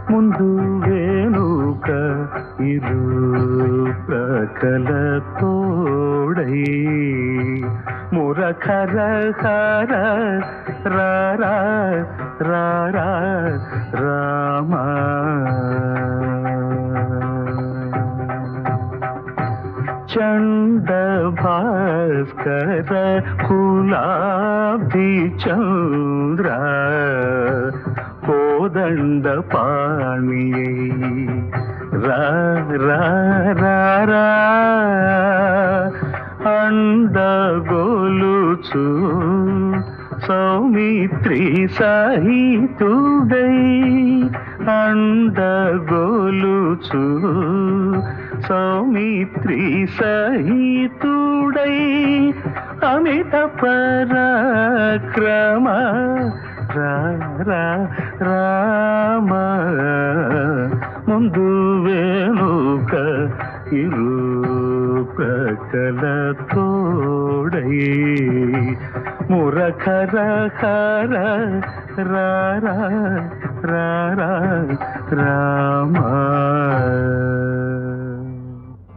ముందు వెనుక ఇరు ప్రకల తోడై మురఖర హర రారా రారా రామా చండ భాస్కర కులాబ్ధి చంద్ర కోదండ పాణియై రా రా రా రా అండగోలుచు సౌమిత్రి సహితుడై అండగోలుచు సౌమిత్రి సహితుడై అమిత పరాక్రమ రామ ముందు వెనుక ఇరు ప్రకల తోడై మురఖర హర రారా రారా రామా